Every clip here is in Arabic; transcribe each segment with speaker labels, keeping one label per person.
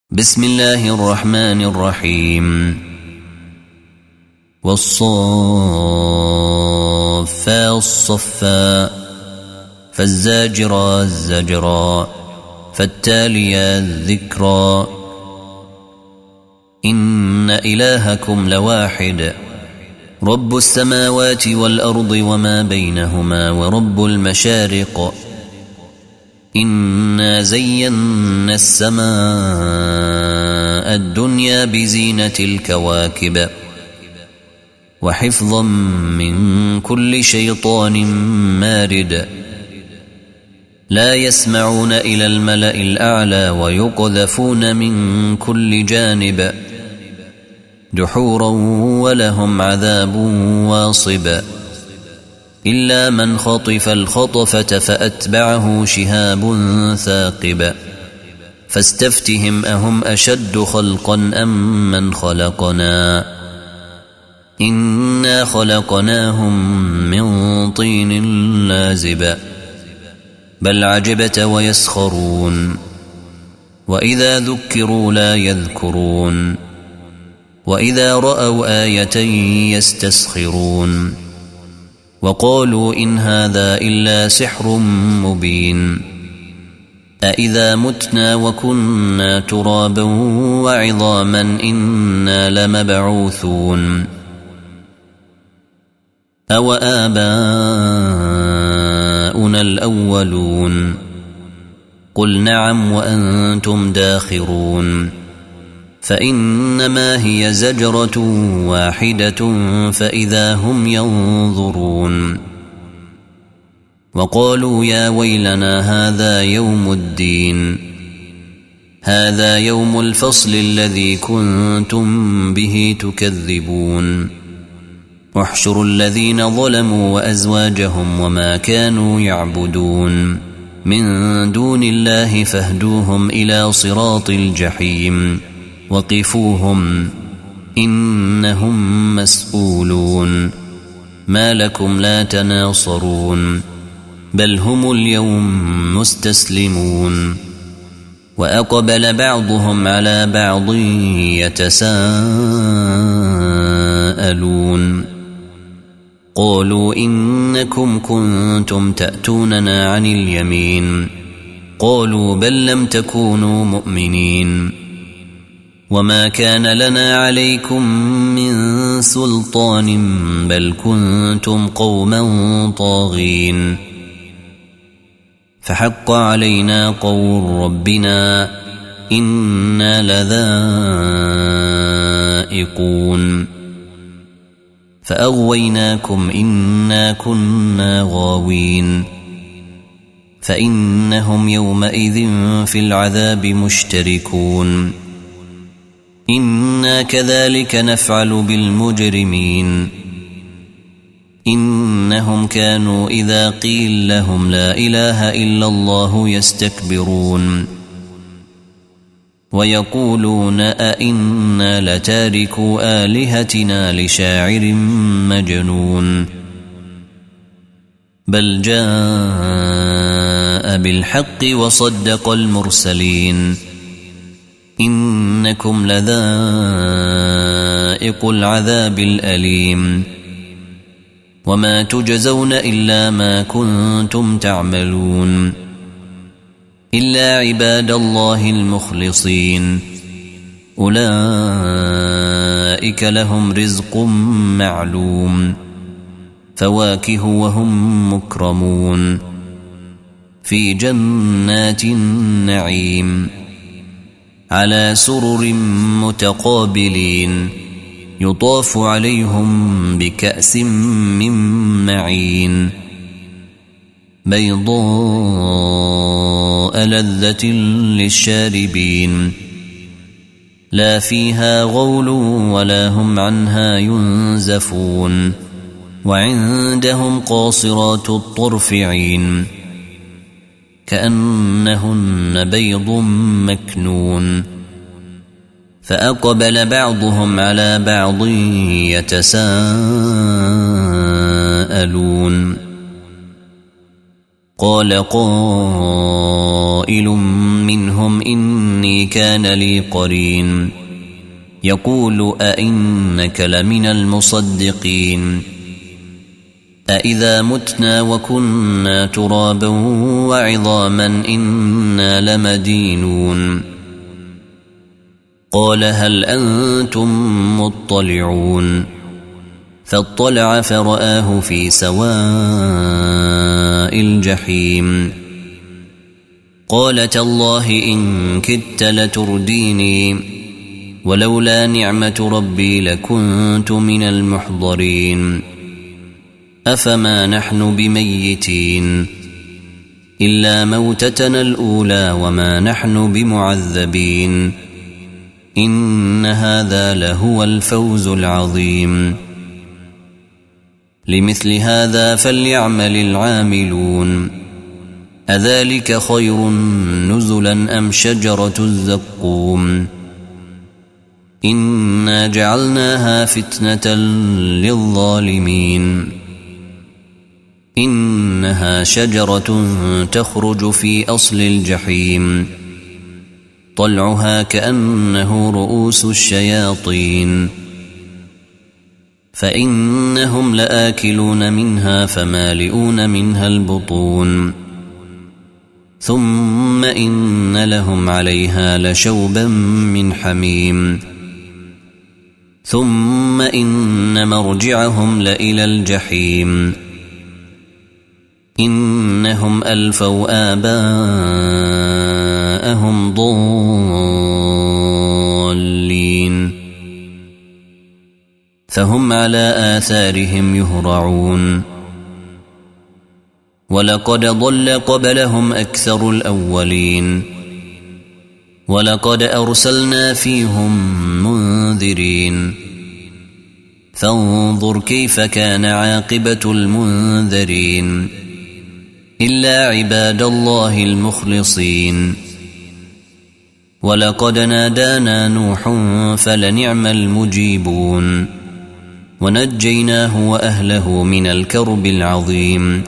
Speaker 1: بسم الله الرحمن الرحيم والصافات صفا فالزاجرات زجرا فالتاليات ذكرا إن إلهكم لواحد رب السماوات والأرض وما بينهما ورب المشارق إنا زينا السماء الدنيا بزينة الكواكب وحفظا من كل شيطان مارد لا يسمعون إلى الملأ الأعلى ويقذفون من كل جانب دحورا ولهم عذاب واصب إلا من خطف الخطفة فأتبعه شهاب ثاقب فاستفتهم أهم أشد خلقا أم من خلقنا إنا خلقناهم من طين لازب بل عجبت ويسخرون وإذا ذكروا لا يذكرون وإذا رأوا آية يستسخرون وقالوا إن هذا إلا سحر مبين أإذا متنا وكنا ترابا وعظاما إنا لمبعوثون أو آباؤنا الأولون قل نعم وأنتم داخرون فإنما هي زجرة واحدة فإذا هم ينظرون وقالوا يا ويلنا هذا يوم الدين هذا يوم الفصل الذي كنتم به تكذبون احشروا الذين ظلموا وأزواجهم وما كانوا يعبدون من دون الله فاهدوهم إلى صراط الجحيم وقفوهم إنهم مسؤولون ما لكم لا تناصرون بل هم اليوم مستسلمون وأقبل بعضهم على بعض يتساءلون قالوا إنكم كنتم تأتوننا عن اليمين قالوا بل لم تكونوا مؤمنين وما كان لنا عليكم من سلطان بل كنتم قوما طاغين فحق علينا قول ربنا إنا لذائقون فأغويناكم إنا كنا غاوين فإنهم يومئذ في العذاب مشتركون إنا كذلك نفعل بالمجرمين إنهم كانوا إذا قيل لهم لا إله إلا الله يستكبرون ويقولون أئنا لتاركوا آلهتنا لشاعر مجنون بل جاء بالحق وصدق المرسلين إنكم لذائق العذاب الأليم وما تجزون إلا ما كنتم تعملون إلا عباد الله المخلصين أولئك لهم رزق معلوم فواكه وهم مكرمون في جنات النعيم على سرر متقابلين يطاف عليهم بكأس من معين بيضاء لذة للشاربين لا فيها غول ولا هم عنها ينزفون وعندهم قاصرات الطرف عين كأنهن بيض مكنون فأقبل بعضهم على بعض يتساءلون قال قائل منهم إني كان لي قرين يقول أئنك لمن المصدقين أإذا متنا وكنا ترابا وعظاما إنا لمدينون قال هل أنتم مطلعون فاطلع فرآه في سواء الجحيم قال تالله إن كدت لترديني ولولا نعمة ربي لكنت من المحضرين أفما نحن بميتين إلا موتتنا الأولى وما نحن بمعذبين إن هذا لهو الفوز العظيم لمثل هذا فليعمل العاملون أذلك خير نزلا أم شجرة الزقوم إنا جعلناها فتنة للظالمين إنها شجرة تخرج في أصل الجحيم طلعها كأنه رؤوس الشياطين فإنهم لآكلون منها فمالئون منها البطون ثم إن لهم عليها لشوبا من حميم ثم إن مرجعهم لإلى الجحيم إنهم ألفوا آباءهم ضالين فهم على آثارهم يهرعون ولقد ضل قبلهم أكثر الأولين ولقد أرسلنا فيهم منذرين فانظر كيف كان عاقبة المنذرين إلا عباد الله المخلصين ولقد نادانا نوح فلنعم المجيبون ونجيناه وأهله من الكرب العظيم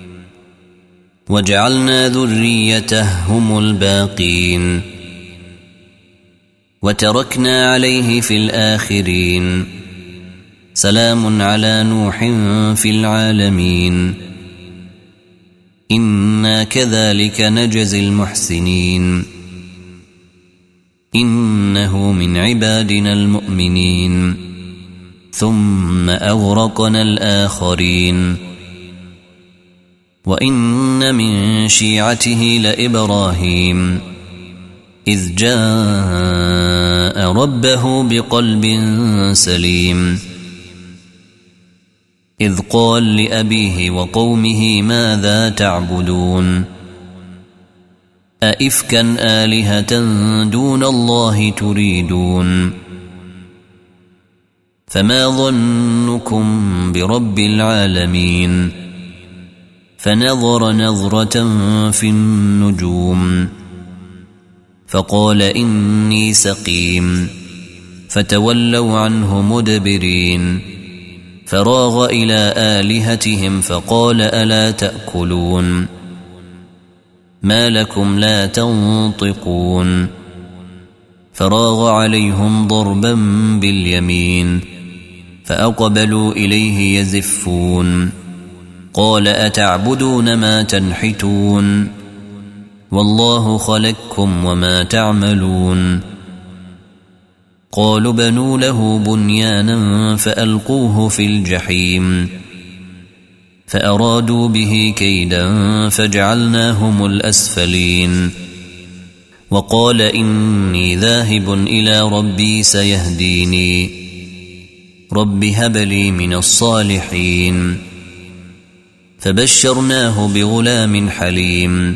Speaker 1: وجعلنا ذريته هم الباقين وتركنا عليه في الآخرين سلام على نوح في العالمين إنا كذلك نجزي المحسنين إنه من عبادنا المؤمنين ثم أغرقنا الآخرين وإن من شيعته لإبراهيم إذ جاء ربه بقلب سليم إذ قال لأبيه وقومه ماذا تعبدون أئفكا آلهة دون الله تريدون فما ظنكم برب العالمين فنظر نظرة في النجوم فقال إني سقيم فتولوا عنه مدبرين فراغ إلى آلهتهم فقال ألا تأكلون ما لكم لا تنطقون فراغ عليهم ضربا باليمين فأقبلوا إليه يزفون قال أتعبدون ما تنحتون والله خلقكم وما تعملون قالوا بنوا له بنيانا فألقوه في الجحيم فأرادوا به كيدا فجعلناهم الأسفلين وقال إني ذاهب إلى ربي سيهديني رب هب لي من الصالحين فبشرناه بغلام حليم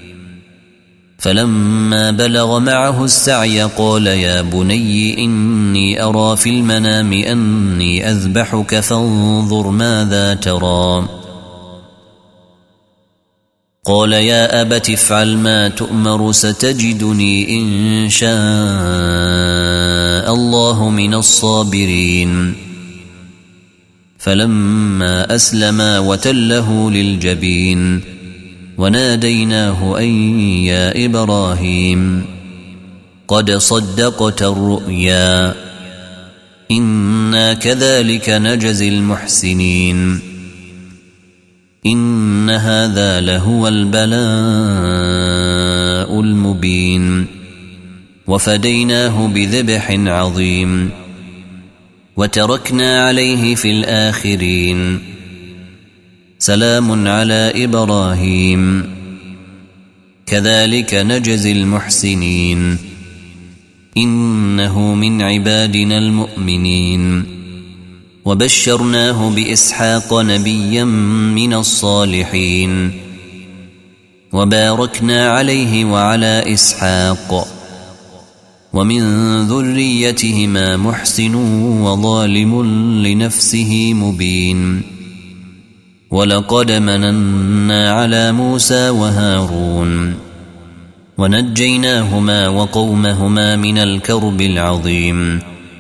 Speaker 1: فلما بلغ معه السعي قال يا بني إني أرى في المنام أني أذبحك فانظر ماذا ترى قال يا أبت افعل ما تؤمر ستجدني إن شاء الله من الصابرين فلما أسلما وتله للجبين وناديناه أن يا إبراهيم قد صدقت الرؤيا إنا كذلك نجزي المحسنين إن هذا لهو البلاء المبين وفديناه بذبح عظيم وتركنا عليه في الآخرين سلام على إبراهيم كذلك نجزي المحسنين إنه من عبادنا المؤمنين وبشرناه بإسحاق نبيا من الصالحين وباركنا عليه وعلى إسحاق ومن ذريتهما محسن وظالم لنفسه مبين ولقد مننا على موسى وهارون ونجيناهما وقومهما من الكرب العظيم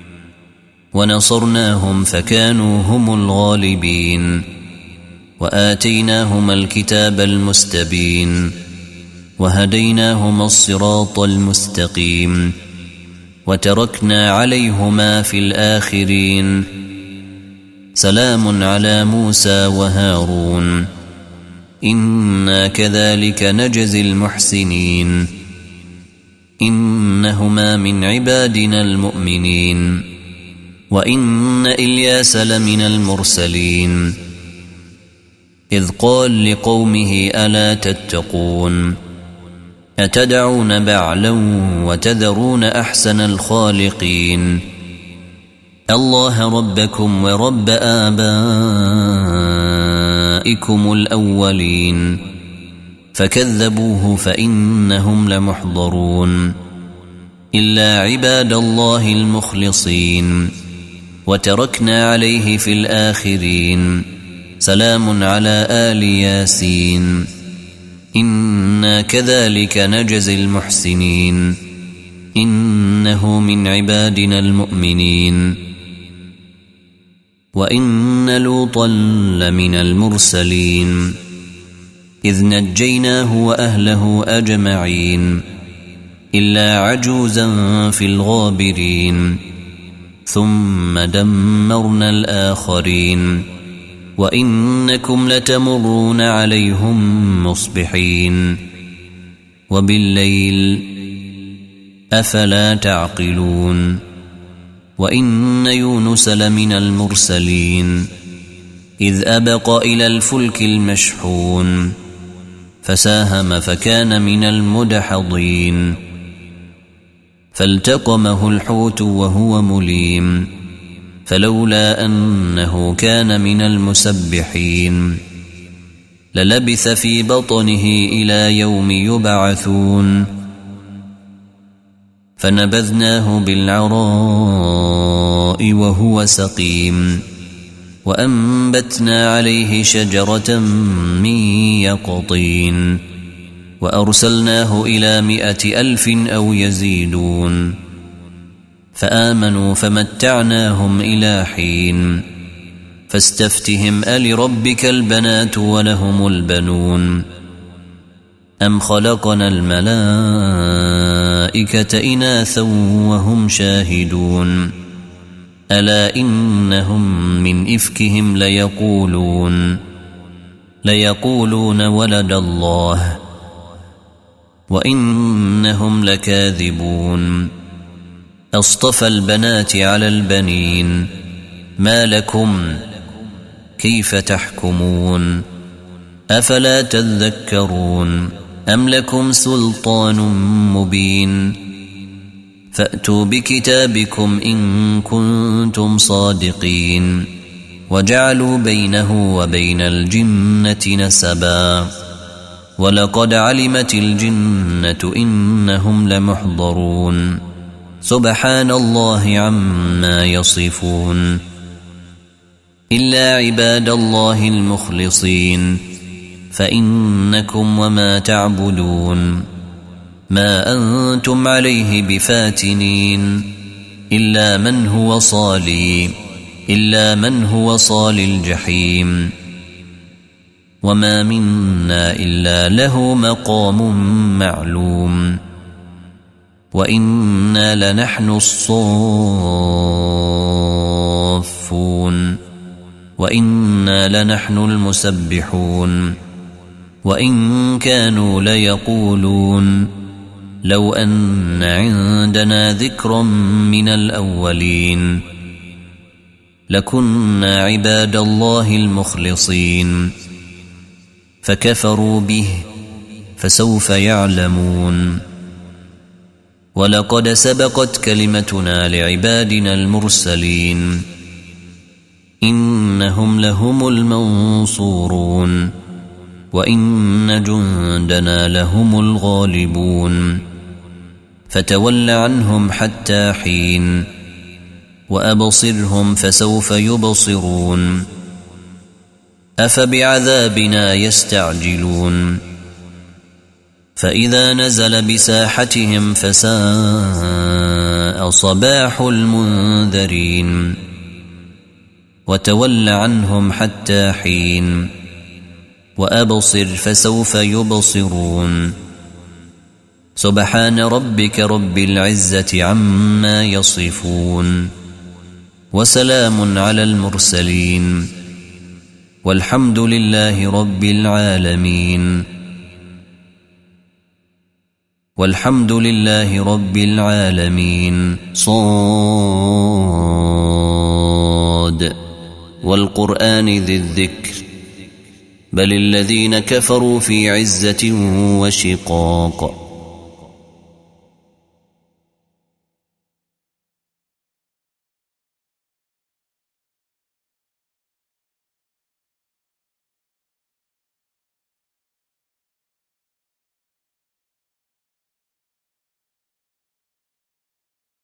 Speaker 1: ونصرناهم فكانوا هم الغالبين وآتيناهما الكتاب المستبين وهديناهما الصراط المستقيم وتركنا عليهما في الآخرين سلام على موسى وهارون إنا كذلك نجزي المحسنين إنهما من عبادنا المؤمنين وإن إلياس لمن المرسلين إذ قال لقومه ألا تتقون أتدعون بعلا وتذرون أحسن الخالقين الله ربكم ورب آبائكم الأولين فكذبوه فإنهم لمحضرون إلا عباد الله المخلصين وتركنا عليه في الآخرين سلام على آل ياسين إنا كذلك نجزي المحسنين إنه من عبادنا المؤمنين وإن لوطا لمن المرسلين إذ نجيناه وأهله أجمعين إلا عجوزا في الغابرين ثم دمرنا الآخرين وإنكم لتمرون عليهم مصبحين وبالليل أفلا تعقلون وإن يونس لمن المرسلين إذ أبق إلى الفلك المشحون فساهم فكان من المدحضين فالتقمه الحوت وهو مليم فلولا أنه كان من المسبحين للبث في بطنه إلى يوم يبعثون فنبذناه بالعراء وهو سقيم وأنبتنا عليه شجرة من يقطين وأرسلناه إلى 100,000 أو يزيدون فآمنوا فمتعناهم إلى حين فاستفتهم ألربك البنات ولهم البنون أم خلقنا الملائكة إناثا وهم شاهدون ألا إنهم من إفكهم ليقولون ولد الله وإنهم لكاذبون أصطفى البنات على البنين ما لكم كيف تحكمون أفلا تذكرون أم لكم سلطان مبين فأتوا بكتابكم إن كنتم صادقين وجعلوا بينه وبين الجنة نسبا ولقد علمت الجنة إنهم لمحضرون سبحان الله عما يصفون إلا عباد الله المخلصين فإنكم وما تعبدون ما أنتم عليه بفاتنين إلا من هو صال الجحيم وما منا إلا له مقام معلوم وإنا لنحن الصافون وإنا لنحن المسبحون وإن كانوا ليقولون لو أن عندنا ذكرا من الأولين لكنا عباد الله المخلصين فكفروا به فسوف يعلمون ولقد سبقت كلمتنا لعبادنا المرسلين إنهم لهم المنصورون وإن جندنا لهم الغالبون فتول عنهم حتى حين وأبصرهم فسوف يبصرون أفبعذابنا يستعجلون فإذا نزل بساحتهم فساء صباح المنذرين وتول عنهم حتى حين وأبصر فسوف يبصرون سبحان ربك رب العزة عما يصفون وسلام على المرسلين والحمد لله رب العالمين والحمد لله رب العالمين. صاد والقرآن ذي الذكر بل الذين كفروا في عزة وشقاق